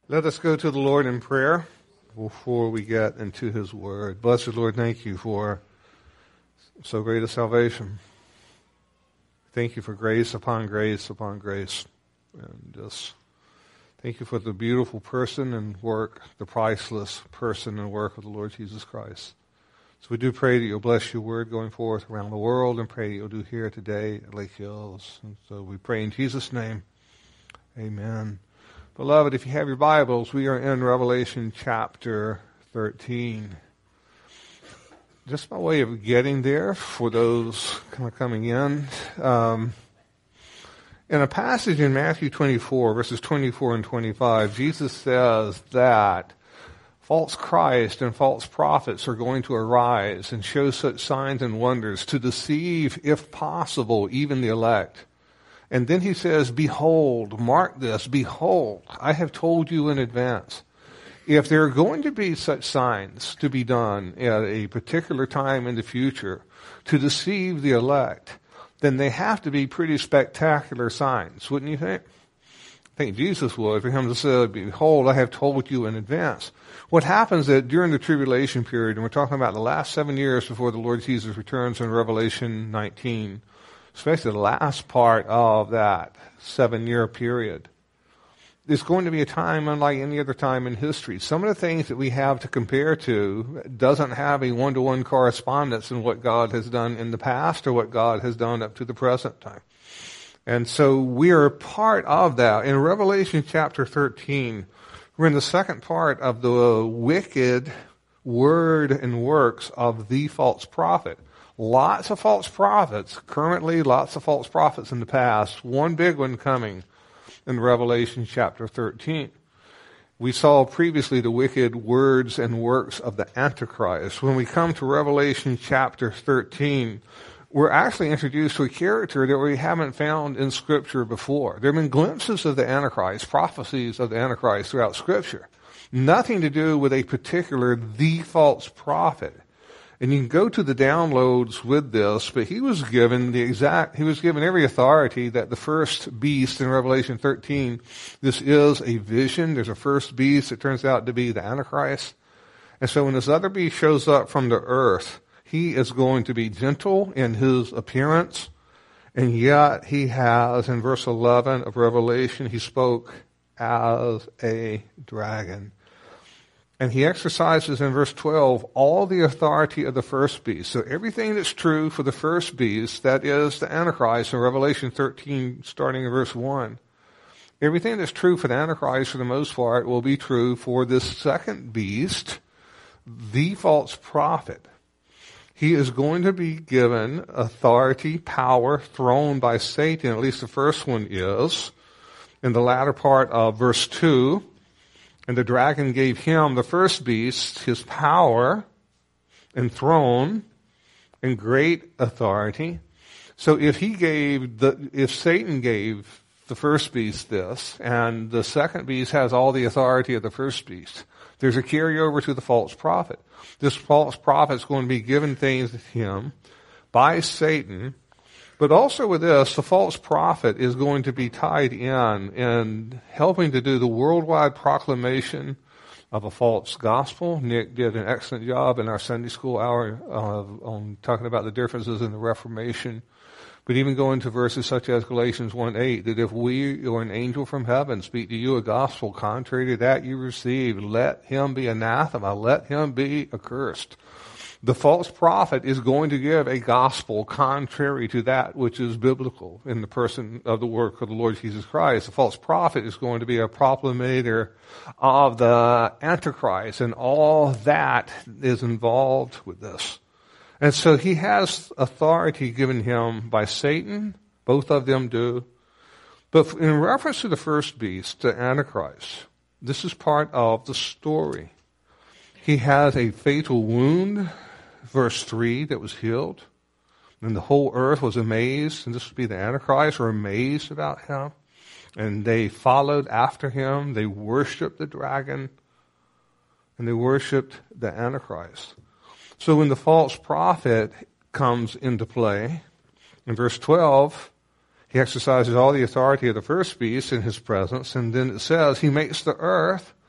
Let us go to the Lord in prayer before we get into His Word. Blessed Lord, thank you for so great a salvation. Thank you for grace upon grace upon grace. And just thank you for the beautiful person and work, the priceless person and work of the Lord Jesus Christ. So we do pray that you'll bless your word going forth around the world, and pray that you'll do here today at Lake Hills. And so we pray in Jesus' name. Amen. Beloved, if you have your Bibles, we are in Revelation chapter 13. Just by way of getting there for those kind of coming in, in a passage in Matthew 24, verses 24 and 25, Jesus says that false Christ and false prophets are going to arise and show such signs and wonders to deceive, if possible, even the elect. And then he says, behold, mark this, behold, I have told you in advance. If there are going to be such signs to be done at a particular time in the future to deceive the elect, then they have to be pretty spectacular signs, wouldn't you think? I think Jesus would, for him to say, behold, I have told you in advance. What happens that during the tribulation period, and we're talking about the last 7 years before the Lord Jesus returns in Revelation 19, especially the last part of that 7-year period, it's going to be a time unlike any other time in history. Some of the things that we have to compare to doesn't have a one-to-one correspondence in what God has done in the past or what God has done up to the present time. And so we are part of that. In Revelation chapter 13, we're in the second part of the wicked word and works of the false prophet. Lots of false prophets, currently lots of false prophets in the past, one big one coming in Revelation chapter 13. We saw previously the wicked words and works of the Antichrist. When we come to Revelation chapter 13, we're actually introduced to a character that we haven't found in Scripture before. There have been glimpses of the Antichrist, prophecies of the Antichrist throughout Scripture. Nothing to do with a particular, the false prophet. And you can go to the downloads with this, but he was given every authority that the first beast in Revelation 13, this is a vision. There's a first beast that turns out to be the Antichrist. And so when this other beast shows up from the earth, he is going to be gentle in his appearance. And yet he has, in verse 11 of Revelation, he spoke as a dragon. And he exercises in verse 12 all the authority of the first beast. So everything that's true for the first beast, that is the Antichrist in Revelation 13, starting in verse 1. Everything that's true for the Antichrist, for the most part, will be true for this second beast, the false prophet. He is going to be given authority, power, thrown by Satan, at least the first one is. In the latter part of verse 2, and the dragon gave him, the first beast, his power and throne and great authority. So if Satan gave the first beast this, and the second beast has all the authority of the first beast, there's a carryover to the false prophet. This false prophet is going to be given things to him by Satan. But also with this, the false prophet is going to be tied in helping to do the worldwide proclamation of a false gospel. Nick did an excellent job in our Sunday school hour on talking about the differences in the Reformation. But even going to verses such as Galatians 1:8, that if we or an angel from heaven speak to you a gospel contrary to that you receive, let him be anathema, let him be accursed. The false prophet is going to give a gospel contrary to that which is biblical in the person of the work of the Lord Jesus Christ. The false prophet is going to be a proclamator of the Antichrist, and all that is involved with this. And so he has authority given him by Satan. Both of them do. But in reference to the first beast, the Antichrist, this is part of the story. He has a fatal wound, verse 3, that was healed. And the whole earth was amazed, and this would be the Antichrist, were amazed about him. And they followed after him. They worshiped the dragon, and they worshiped the Antichrist. So when the false prophet comes into play, in verse 12, he exercises all the authority of the first beast in his presence, and then it says he makes the earth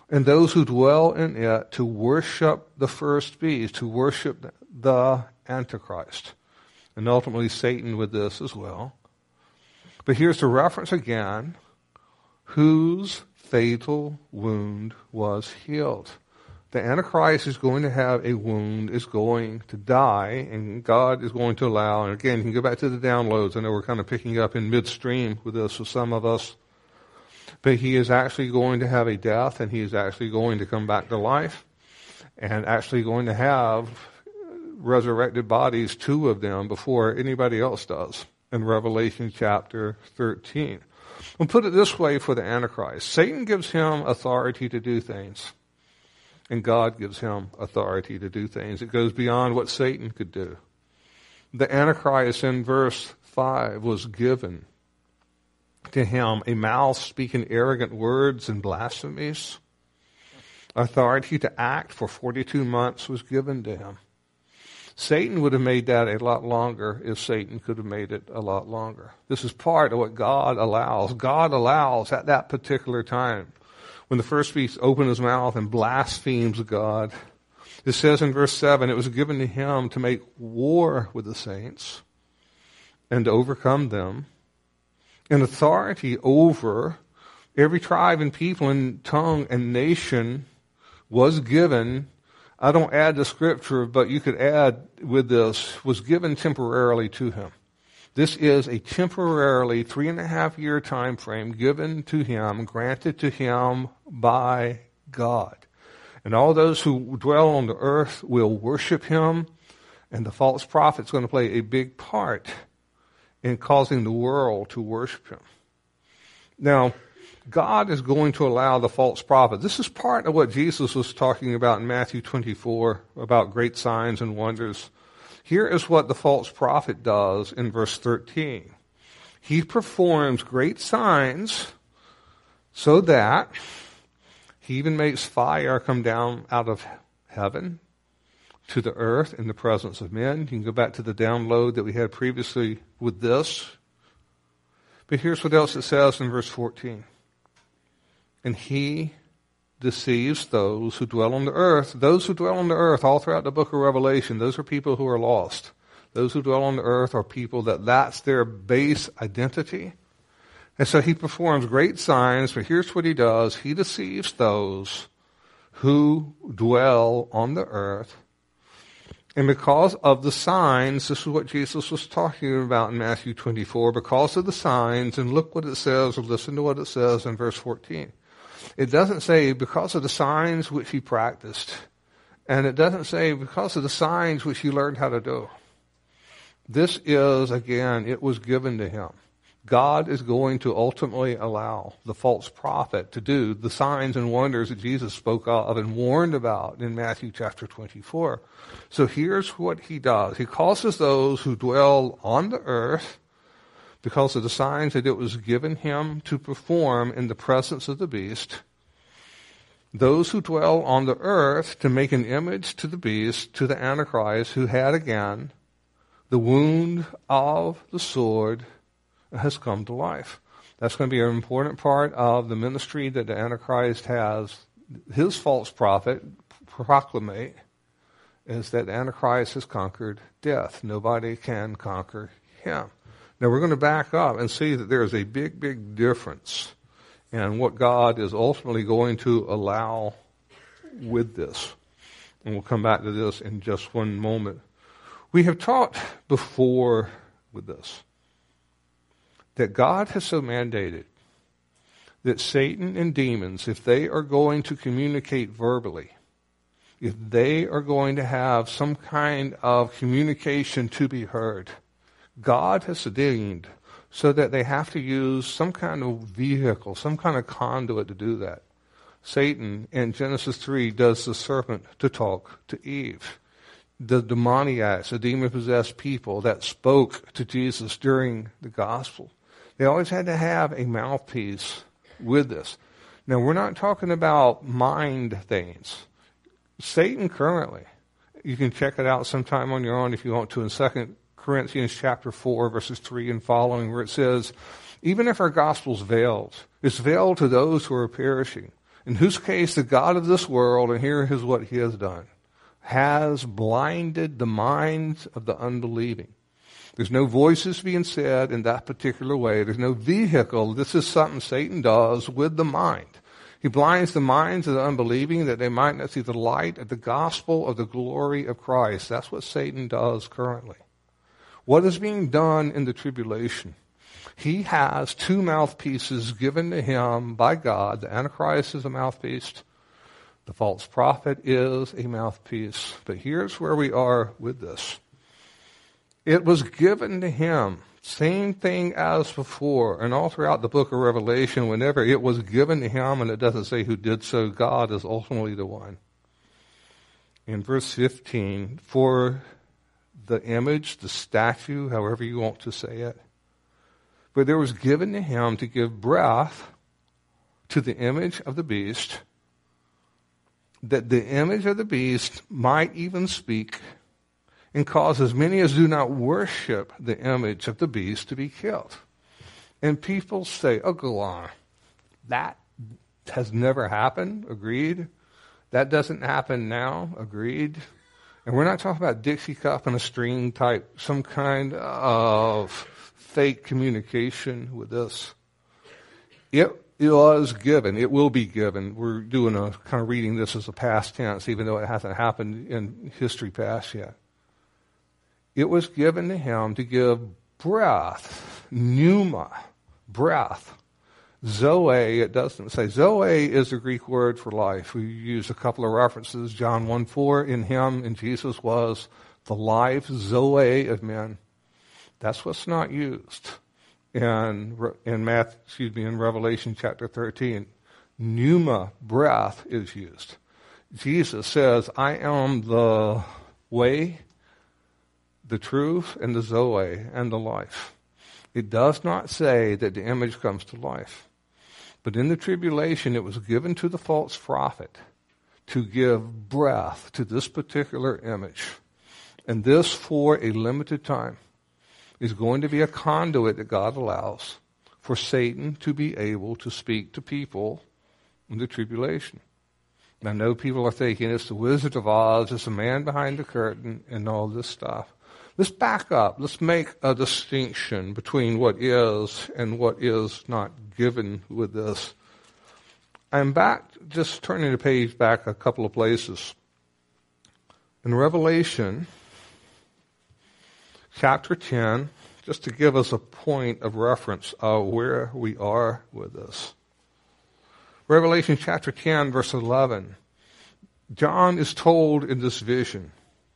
and those who dwell in it to worship the first beast, to worship the Antichrist. And ultimately Satan with this as well. But here's the reference again, whose fatal wound was healed. The Antichrist is going to have a wound, is going to die, and God is going to allow, and again, you can go back to the downloads. I know we're kind of picking up in midstream with this for some of us. But he is actually going to have a death, and he is actually going to come back to life, and actually going to have resurrected bodies, 2 of them, before anybody else does, in Revelation chapter 13. We'll put it this way for the Antichrist. Satan gives him authority to do things, and God gives him authority to do things. It goes beyond what Satan could do. The Antichrist in verse 5 was given to him a mouth speaking arrogant words and blasphemies. Authority to act for 42 months was given to him. Satan would have made that a lot longer if Satan could have made it a lot longer. This is part of what God allows. God allows at that particular time, when the first beast opened his mouth and blasphemes God. It says in verse 7, it was given to him to make war with the saints and to overcome them. And authority over every tribe and people and tongue and nation was given. I don't add the scripture, but you could add with this, was given temporarily to him. This is a temporarily 3.5-year time frame given to him, granted to him by God. And all those who dwell on the earth will worship him, and the false prophet's going to play a big part in causing the world to worship him. Now, God is going to allow the false prophet. This is part of what Jesus was talking about in Matthew 24, about great signs and wonders. Here is what the false prophet does in verse 13. He performs great signs so that he even makes fire come down out of heaven to the earth in the presence of men. You can go back to the download that we had previously with this. But here's what else it says in verse 14. And he deceives those who dwell on the earth. Those who dwell on the earth all throughout the book of Revelation, those are people who are lost. Those who dwell on the earth are people that's their base identity. And so he performs great signs, but here's what he does. He deceives those who dwell on the earth. And because of the signs, this is what Jesus was talking about in Matthew 24, because of the signs, and look what it says, or listen to what it says in verse 14. It doesn't say because of the signs which he practiced. And it doesn't say because of the signs which he learned how to do. This is, again, it was given to him. God is going to ultimately allow the false prophet to do the signs and wonders that Jesus spoke of and warned about in Matthew chapter 24. So here's what he does. He causes those who dwell on the earth, because of the signs that it was given him to perform in the presence of the beast, those who dwell on the earth to make an image to the beast, to the Antichrist, who had again the wound of the sword has come to life. That's going to be an important part of the ministry that the Antichrist has. His false prophet proclamate is that the Antichrist has conquered death. Nobody can conquer him. Now we're going to back up and see that there is a big, big difference in what God is ultimately going to allow with this. And we'll come back to this in just one moment. We have taught before with this that God has so mandated that Satan and demons, if they are going to communicate verbally, if they are going to have some kind of communication to be heard, God has deemed so that they have to use some kind of vehicle, some kind of conduit to do that. Satan in Genesis 3 does the serpent to talk to Eve. The demoniacs, the demon-possessed people that spoke to Jesus during the gospel, they always had to have a mouthpiece with this. Now, we're not talking about mind things. Satan currently, you can check it out sometime on your own if you want to, in 2 Corinthians chapter 4, verses 3 and following, where it says, even if our gospel's veiled, it's veiled to those who are perishing. in whose case the God of this world, and here is what he has done, has blinded the minds of the unbelieving. There's no voices being said in that particular way. There's no vehicle. This is something Satan does with the mind. He blinds the minds of the unbelieving that they might not see the light of the gospel of the glory of Christ. That's what Satan does currently. What is being done in the tribulation? He has two mouthpieces given to him by God. The Antichrist is a mouthpiece. The false prophet is a mouthpiece. But here's where we are with this. It was given to him, same thing as before, and all throughout the book of Revelation, whenever it was given to him, and it doesn't say who did so, God is ultimately the one. In verse 15, for the image, the statue, however you want to say it, but there was given to him to give breath to the image of the beast, that the image of the beast might even speak and cause as many as do not worship the image of the beast to be killed. And people say, oh, go on. That has never happened. Agreed. That doesn't happen now. Agreed. And we're not talking about Dixie cup and a string type, some kind of fake communication with this. It was given. It will be given. We're doing a kind of reading this as a past tense, even though it hasn't happened in history past yet. It was given to him to give breath, pneuma, breath. Zoe, it doesn't say. Zoe is the Greek word for life. We use a couple of references. John 1:4, in him, in Jesus, was the life, Zoe of men. That's what's not used in Revelation chapter 13. Pneuma, breath, is used. Jesus says, I am the way, the truth, and the Zoe, and the life. It does not say that the image comes to life. But in the tribulation, it was given to the false prophet to give breath to this particular image. And this, for a limited time, is going to be a conduit that God allows for Satan to be able to speak to people in the tribulation. And I know people are thinking it's the Wizard of Oz, it's the man behind the curtain, and all this stuff. Let's back up. Let's make a distinction between what is and what is not given with this. I'm back, just turning the page back a couple of places. In Revelation chapter 10, just to give us a point of reference of where we are with this. Revelation chapter 10, verse 11. John is told in this vision,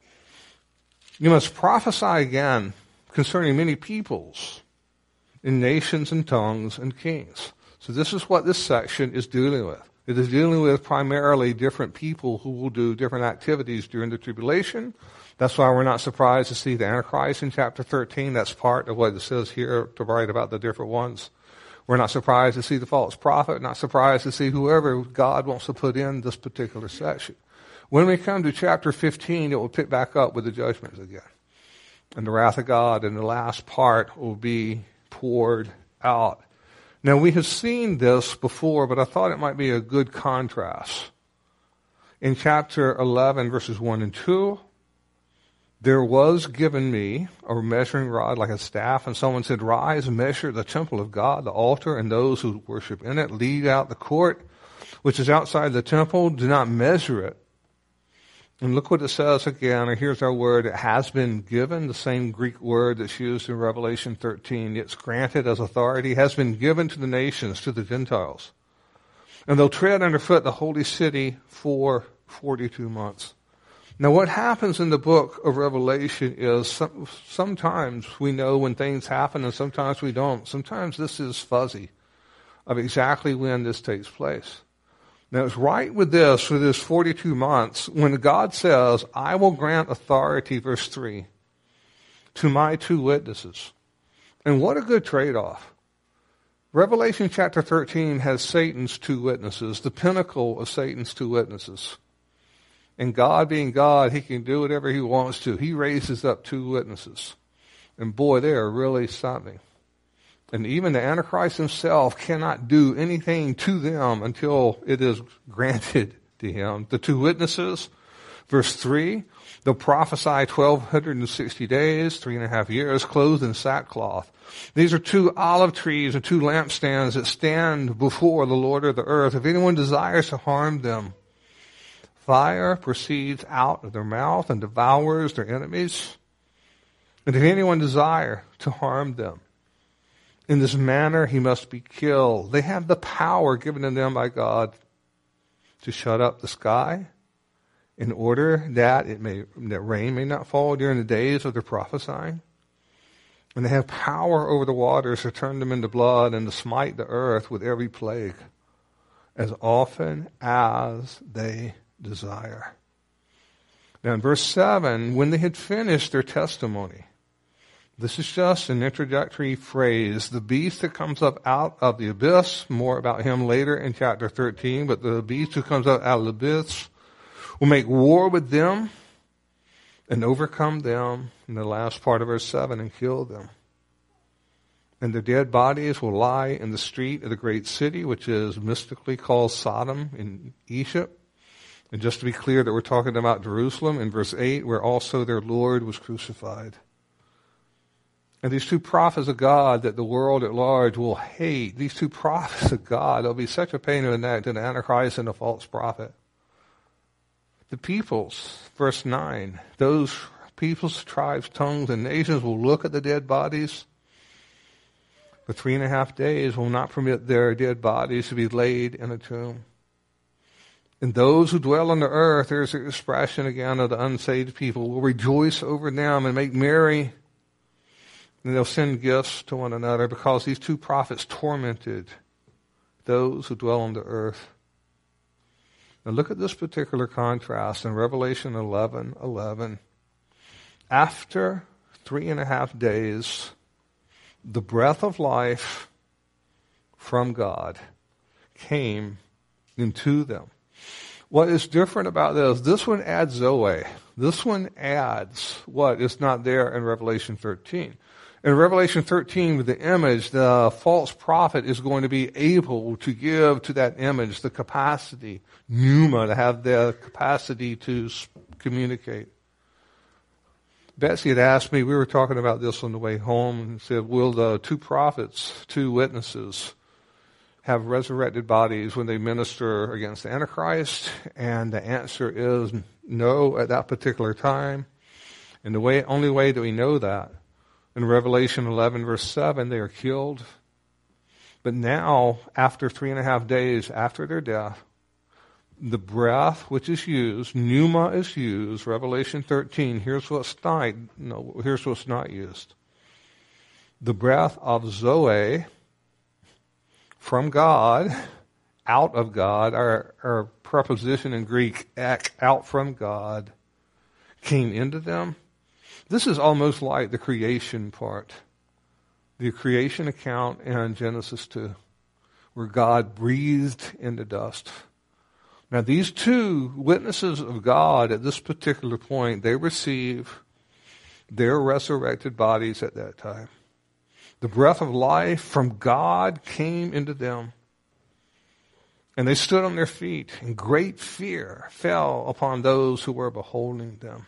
you must prophesy again concerning many peoples, in nations and tongues and kings. So this is what this section is dealing with. It is dealing with primarily different people who will do different activities during the tribulation. That's why we're not surprised to see the Antichrist in chapter 13. That's part of what it says here to write about the different ones. We're not surprised to see the false prophet, not surprised to see whoever God wants to put in this particular section. When we come to chapter 15, it will pick back up with the judgments again. And the wrath of God in the last part will be poured out. Now, we have seen this before, but I thought it might be a good contrast. In chapter 11, verses 1 and 2, there was given me a measuring rod like a staff, and someone said, rise and measure the temple of God, the altar, and those who worship in it. Lead out the court, which is outside the temple. Do not measure it. And look what it says again, or here's our word, it has been given, the same Greek word that's used in Revelation 13. It's granted as authority, has been given to the nations, to the Gentiles. And they'll tread underfoot the holy city for 42 months. Now what happens in the book of Revelation is sometimes we know when things happen and sometimes we don't. Sometimes this is fuzzy of exactly when this takes place. Now, it's right with this, for this 42 months, when God says, I will grant authority, verse 3, to my two witnesses. And what a good trade-off. Revelation chapter 13 has Satan's two witnesses, the pinnacle of Satan's two witnesses. And God being God, he can do whatever he wants to. He raises up two witnesses. And boy, they are really something. And even the Antichrist himself cannot do anything to them until it is granted to him. The two witnesses, verse 3, they'll prophesy 1,260 days, 3.5 years, clothed in sackcloth. These are two olive trees and two lampstands that stand before the Lord of the earth. If anyone desires to harm them, fire proceeds out of their mouth and devours their enemies. And if anyone desire to harm them, in this manner he must be killed. They have the power given to them by God to shut up the sky in order that that rain may not fall during the days of their prophesying. And they have power over the waters to turn them into blood and to smite the earth with every plague as often as they desire. Now in verse 7, when they had finished their testimony, this is just an introductory phrase. The beast that comes up out of the abyss, more about him later in chapter 13, but the beast who comes up out of the abyss will make war with them and overcome them in the last part of verse 7 and kill them. And their dead bodies will lie in the street of the great city, which is mystically called Sodom in Egypt. And just to be clear that we're talking about Jerusalem in verse 8, where also their Lord was crucified. And these two prophets of God that the world at large will hate, these two prophets of God, they'll be such a pain in the neck to the Antichrist and the false prophet. The peoples, verse 9, those peoples, tribes, tongues, and nations will look at the dead bodies. For 3.5 days will not permit their dead bodies to be laid in a tomb. And those who dwell on the earth, there's the expression again of the unsaved people, will rejoice over them and make merry. And they'll send gifts to one another because these two prophets tormented those who dwell on the earth. Now look at this particular contrast in Revelation 11:11. After 3.5 days, the breath of life from God came into them. What is different about this one adds Zoe. This one adds what is not there in Revelation 13. In Revelation 13, with the image, the false prophet is going to be able to give to that image the capacity, pneuma, to have the capacity to communicate. Betsy had asked me, we were talking about this on the way home, and said, will the two prophets, two witnesses, have resurrected bodies when they minister against the Antichrist? And the answer is no at that particular time. And the only way that we know that, in Revelation 11, verse 7, they are killed. But now, after 3.5 days after their death, the breath which is used, pneuma is used, Revelation 13, here's what's not used. The breath of Zoe from God, out of God, our preposition in Greek, ek, out from God, came into them. This is almost like the creation part, the creation account in Genesis 2, where God breathed into dust. Now these two witnesses of God at this particular point, they receive their resurrected bodies at that time. The breath of life from God came into them. And they stood on their feet, and great fear fell upon those who were beholding them.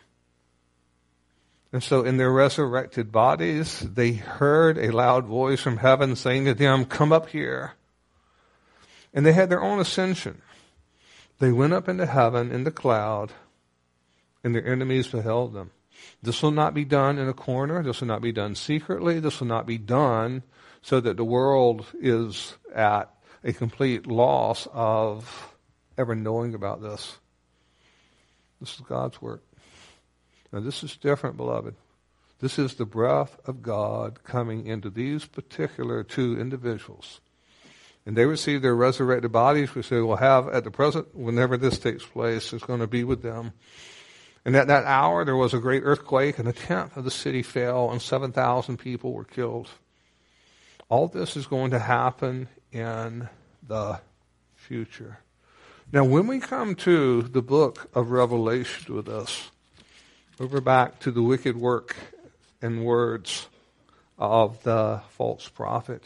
And so in their resurrected bodies, they heard a loud voice from heaven saying to them, come up here. And they had their own ascension. They went up into heaven in the cloud, and their enemies beheld them. This will not be done in a corner. This will not be done secretly. This will not be done so that the world is at a complete loss of ever knowing about this. This is God's work. Now this is different, beloved. This is the breath of God coming into these particular two individuals. And they receive their resurrected bodies, which they will have at the present, whenever this takes place, is going to be with them. And at that hour there was a great earthquake, and a tenth of the city fell, and 7,000 people were killed. All this is going to happen in the future. Now when we come to the book of Revelation with us, over back to the wicked work and words of the false prophet.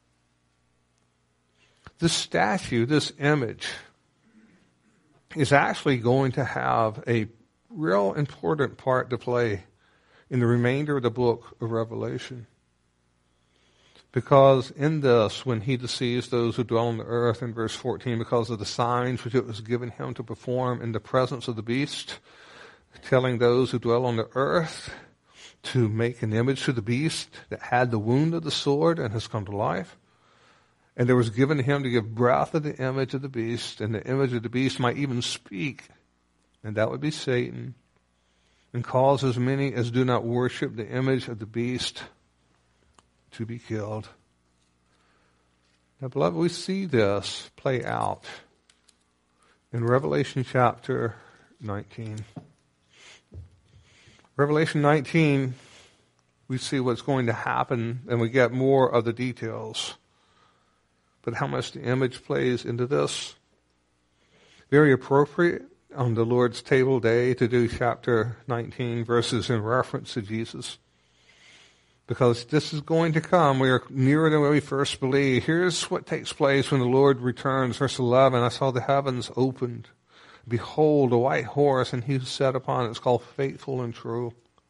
This statue, this image, is actually going to have a real important part to play in the remainder of the book of Revelation. Because in this, when he deceives those who dwell on the earth, in verse 14, because of the signs which it was given him to perform in the presence of the beast, telling those who dwell on the earth to make an image to the beast that had the wound of the sword and has come to life. And there was given to him to give breath of the image of the beast, and the image of the beast might even speak, and that would be Satan, and cause as many as do not worship the image of the beast to be killed. Now, beloved, we see this play out in Revelation chapter 19. Revelation 19, we see what's going to happen, and we get more of the details. But how much the image plays into this? Very appropriate on the Lord's table day to do chapter 19 verses in reference to Jesus. Because this is going to come. We are nearer than we first believe. Here's what takes place when the Lord returns. Verse 11, I saw the heavens opened. Behold, a white horse, and he who sat upon it is called Faithful and True.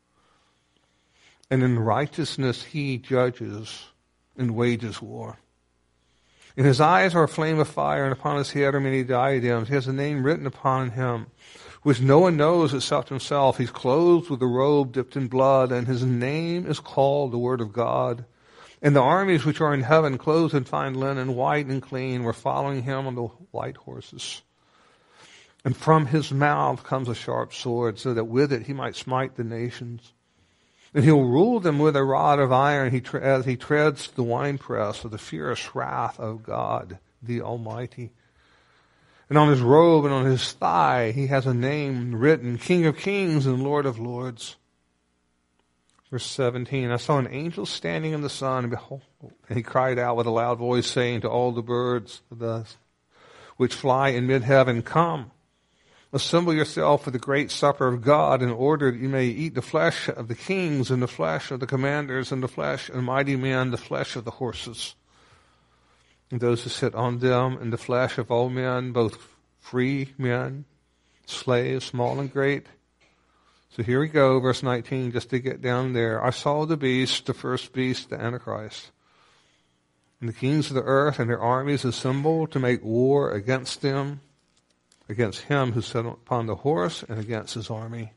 And in righteousness he judges and wages war. In his eyes are a flame of fire, and upon his head are many diadems. He has a name written upon him, which no one knows except himself. He's clothed with a robe dipped in blood, and his name is called the Word of God. And the armies which are in heaven, clothed in fine linen, white and clean, were following him on the white horses. And from his mouth comes a sharp sword, so that with it he might smite the nations. And he'll rule them with a rod of iron as he treads the winepress of the fierce wrath of God, the Almighty. And on his robe and on his thigh he has a name written, King of Kings and Lord of Lords. Verse 17, I saw an angel standing in the sun, and behold, and he cried out with a loud voice, saying to all the birds which fly in mid-heaven, Come, assemble yourself for the great supper of God, in order that you may eat the flesh of the kings, and the flesh of the commanders, and the flesh of mighty men, the flesh of the horses, and those who sit on them, and the flesh of all men, both free men, slaves, small and great. So here we go, verse 19, just to get down there. I saw the beast, the first beast, the Antichrist, and the kings of the earth and their armies assembled to make war against them, against him who sat upon the horse, and against his army.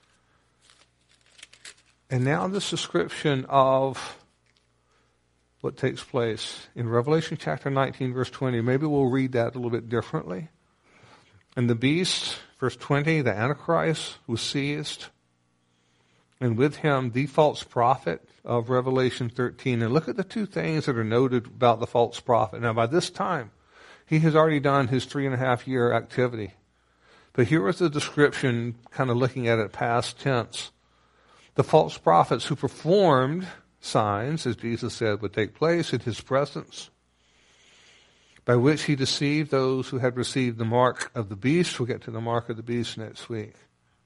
And now this description of what takes place in Revelation chapter 19, verse 20. Maybe we'll read that a little bit differently. And the beast, verse 20, the Antichrist was seized, and with him the false prophet of Revelation 13. And look at the two things that are noted about the false prophet. Now, by this time, he has already done his 3.5-year activity. But here was the description, kind of looking at it past tense. The false prophets who performed signs, as Jesus said, would take place in his presence, by which he deceived those who had received the mark of the beast. We'll get to the mark of the beast next week.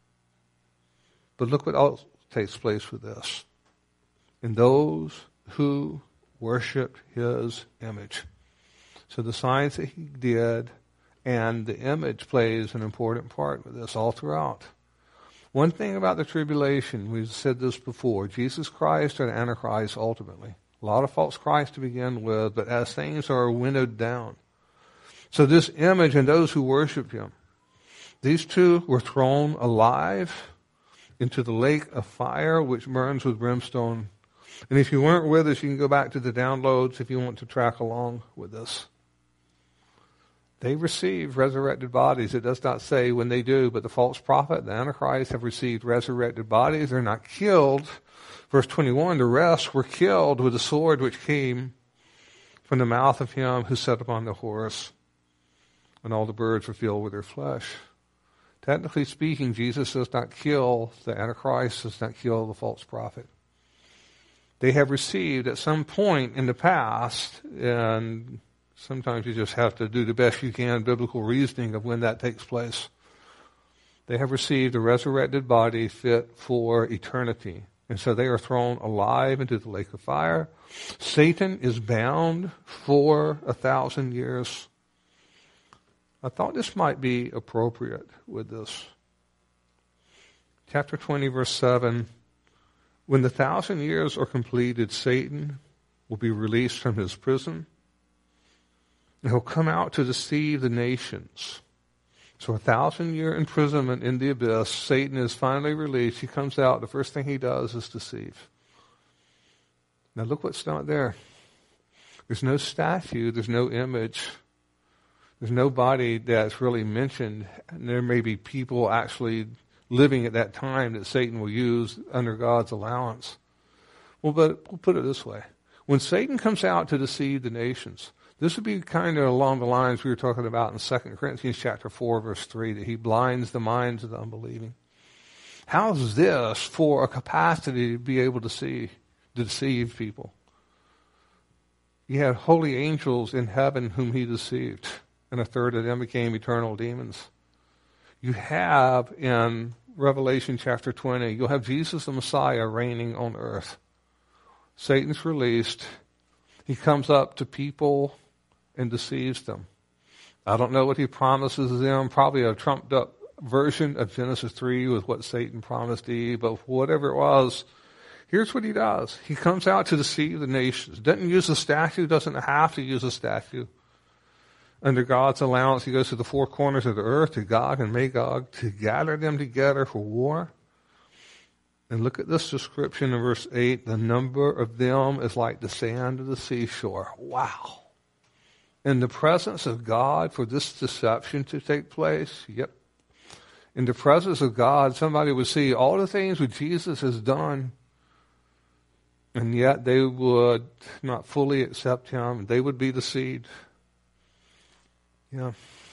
But look what else takes place with this. In those who worshiped his image. So the signs that he did and the image plays an important part with this all throughout. One thing about the tribulation, we've said this before, Jesus Christ or the Antichrist ultimately. A lot of false Christ to begin with, but as things are winnowed down. So this image and those who worship him, these two were thrown alive into the lake of fire which burns with brimstone. And if you weren't with us, you can go back to the downloads if you want to track along with us. They receive resurrected bodies. It does not say when they do, but the false prophet, the Antichrist, have received resurrected bodies. They're not killed. Verse 21, the rest were killed with the sword which came from the mouth of him who sat upon the horse, and all the birds were filled with their flesh. Technically speaking, Jesus does not kill the Antichrist, does not kill the false prophet. They have received at some point in the past, and sometimes you just have to do the best you can, biblical reasoning of when that takes place. They have received a resurrected body fit for eternity. And so they are thrown alive into the lake of fire. Satan is bound for 1,000 years. I thought this might be appropriate with this. Chapter 20, verse 7. When the 1,000 years are completed, Satan will be released from his prison. And he'll come out to deceive the nations. So 1,000-year imprisonment in the abyss, Satan is finally released. He comes out. The first thing he does is deceive. Now look what's not there. There's no statue. There's no image. There's nobody that's really mentioned. And there may be people actually living at that time that Satan will use under God's allowance. Well, but we'll put it this way. When Satan comes out to deceive the nations, this would be kind of along the lines we were talking about in 2 Corinthians chapter 4, verse 3, that he blinds the minds of the unbelieving. How's this for a capacity to be able to deceive people? He had holy angels in heaven whom he deceived, and a third of them became eternal demons. You have in Revelation chapter 20, you'll have Jesus the Messiah reigning on earth. Satan's released. He comes up to people and deceives them. I don't know what he promises them, probably a trumped up version of Genesis 3 with what Satan promised Eve, but whatever it was, here's what he does. He comes out to deceive the nations. Doesn't use a statue, doesn't have to use a statue. Under God's allowance, he goes to the four corners of the earth, to Gog and Magog, to gather them together for war. And look at this description in verse 8. The number of them is like the sand of the seashore. Wow. In the presence of God for this deception to take place? Yep. In the presence of God, somebody would see all the things that Jesus has done, and yet they would not fully accept him. They would be deceived. Yeah.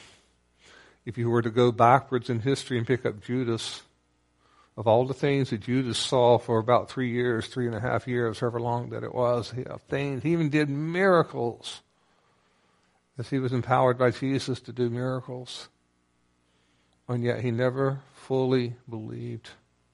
If you were to go backwards in history and pick up Judas, of all the things that Judas saw for about 3 years, 3.5 years, however long that it was, he even did miracles, as he was empowered by Jesus to do miracles. And yet he never fully believed.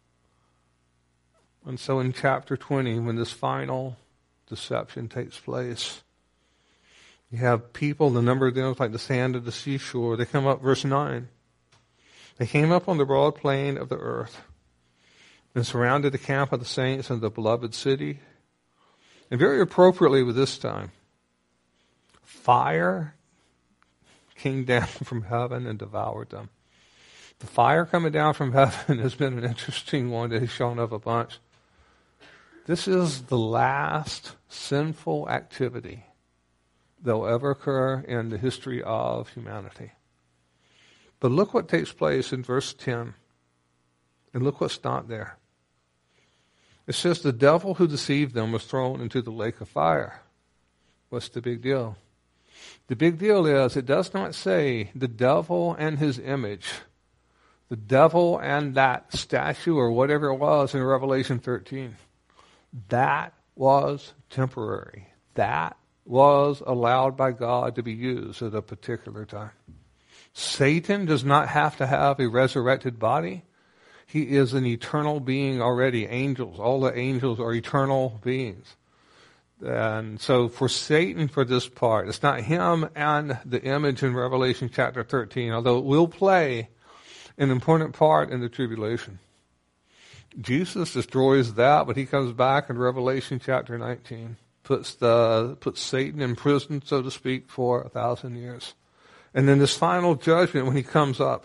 And so in chapter 20, when this final deception takes place, you have people, the number of them is like the sand of the seashore. They come up, verse 9. They came up on the broad plain of the earth and surrounded the camp of the saints and the beloved city. And very appropriately with this time, fire came down from heaven and devoured them. The fire coming down from heaven has been an interesting one that has shown up a bunch. This is the last sinful activity that will ever occur in the history of humanity. But look what takes place in verse 10. And look what's not there. It says the devil who deceived them was thrown into the lake of fire. What's the big deal? The big deal is it does not say the devil and his image, the devil and that statue or whatever it was in Revelation 13. That was temporary. That was allowed by God to be used at a particular time. Satan does not have to have a resurrected body. He is an eternal being already. Angels, all the angels are eternal beings. And so for Satan, for this part, it's not him and the image in Revelation chapter 13, although it will play an important part in the tribulation. Jesus destroys that, but he comes back in Revelation chapter 19, puts Satan in prison, so to speak, for 1,000 years. And then this final judgment when he comes up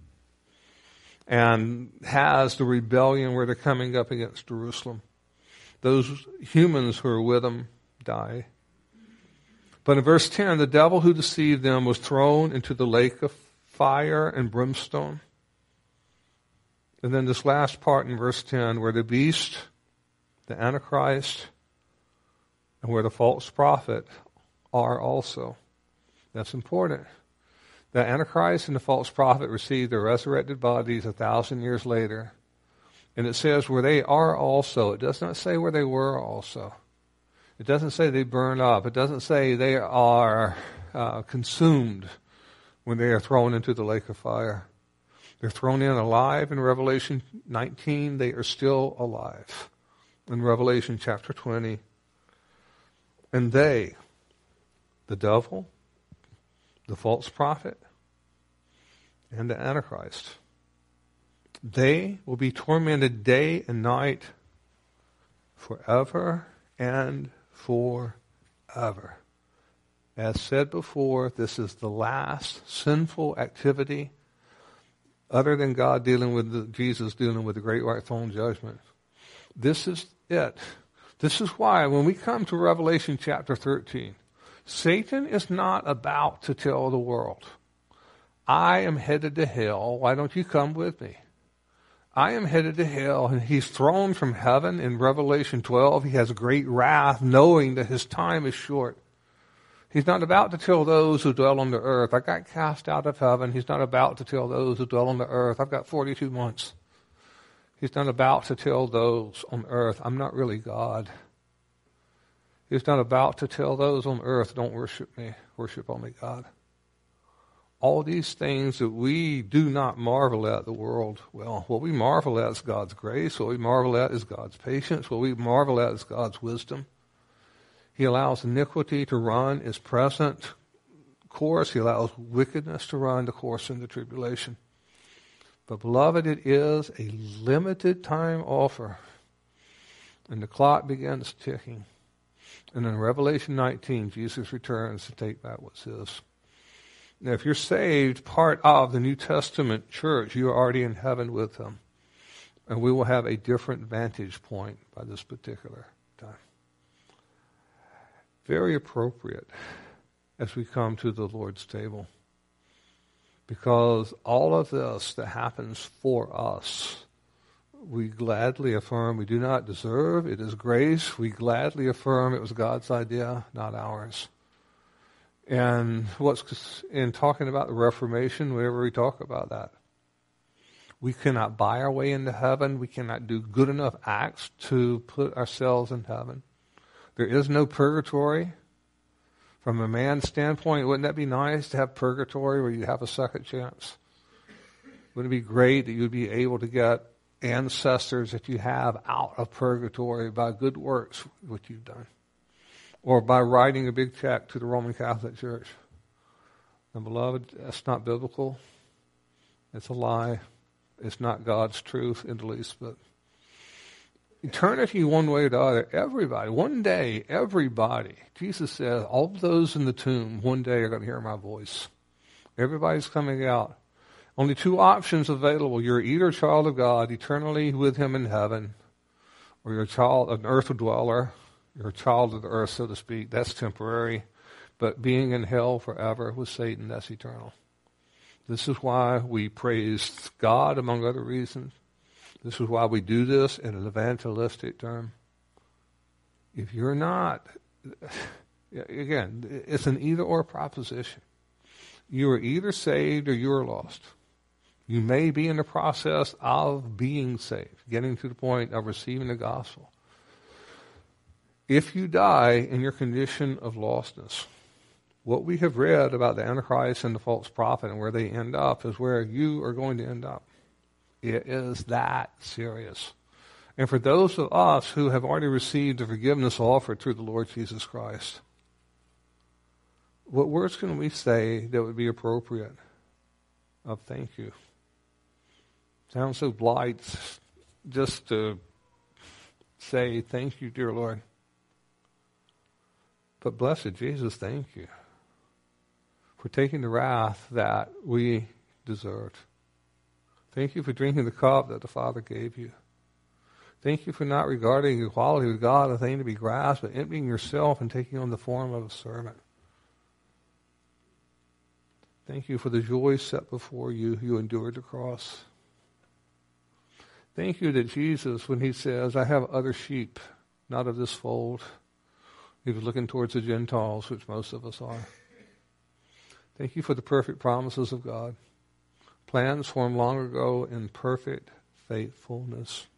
and has the rebellion where they're coming up against Jerusalem. Those humans who are with him die. But in verse 10, the devil who deceived them was thrown into the lake of fire and brimstone. And then this last part in verse 10, where the beast, the Antichrist, and where the false prophet are also. That's important. The Antichrist and the false prophet received their resurrected bodies 1,000 years later. And it says where they are also. It does not say where they were also. It doesn't say they burn up. It doesn't say they are consumed when they are thrown into the lake of fire. They're thrown in alive in Revelation 19. They are still alive. in Revelation chapter 20. And they, the devil, the false prophet, and the Antichrist, they will be tormented day and night forever and forever. As said before, this is the last sinful activity other than God Jesus dealing with the great white throne judgment. This is it. This is why when we come to Revelation chapter 13, Satan is not about to tell the world, I am headed to hell, why don't you come with me? I am headed to hell, and he's thrown from heaven in Revelation 12. He has great wrath, knowing that his time is short. He's not about to tell those who dwell on the earth, I got cast out of heaven. He's not about to tell those who dwell on the earth, I've got 42 months. He's not about to tell those on earth, I'm not really God. He's not about to tell those on earth, don't worship me, worship only God. All these things that we do not marvel at the world, well, what we marvel at is God's grace. What we marvel at is God's patience. What we marvel at is God's wisdom. He allows iniquity to run its present course. He allows wickedness to run the course in the tribulation. But beloved, it is a limited time offer. And the clock begins ticking. And in Revelation 19, Jesus returns to take back what's his. Now, if you're saved, part of the New Testament church, you are already in heaven with him. And we will have a different vantage point by this particular time. Very appropriate as we come to the Lord's table. Because all of this that happens for us, we gladly affirm we do not deserve. It is grace. We gladly affirm it was God's idea, not ours. And what's in talking about the Reformation, whenever we talk about that, we cannot buy our way into heaven. We cannot do good enough acts to put ourselves in heaven. There is no purgatory. From a man's standpoint, wouldn't that be nice to have purgatory where you have a second chance? Wouldn't it be great that you'd be able to get ancestors that you have out of purgatory by good works, what you've done? Or by writing a big check to the Roman Catholic Church. And beloved, that's not biblical. It's a lie. It's not God's truth in the least bit. Eternity one way or the other, everybody, one day, everybody, Jesus says, all those in the tomb one day are going to hear my voice. Everybody's coming out. Only two options available. You're either a child of God, eternally with him in heaven, or you're a child, an earth dweller. You're a child of the earth, so to speak. That's temporary. But being in hell forever with Satan, that's eternal. This is why we praise God, among other reasons. This is why we do this in an evangelistic term. If you're not, again, it's an either-or proposition. You are either saved or you are lost. You may be in the process of being saved, getting to the point of receiving the gospel. If you die in your condition of lostness, what we have read about the Antichrist and the false prophet and where they end up is where you are going to end up. It is that serious. And for those of us who have already received the forgiveness offered through the Lord Jesus Christ, what words can we say that would be appropriate of thank you? Sounds so blight just to say thank you, dear Lord. But blessed Jesus, thank you for taking the wrath that we deserved. Thank you for drinking the cup that the Father gave you. Thank you for not regarding equality with God a thing to be grasped, but emptying yourself and taking on the form of a servant. Thank you for the joy set before you. You endured the cross. Thank you that Jesus, when he says, I have other sheep, not of this fold, he was looking towards the Gentiles, which most of us are. Thank you for the perfect promises of God. Plans formed long ago in perfect faithfulness.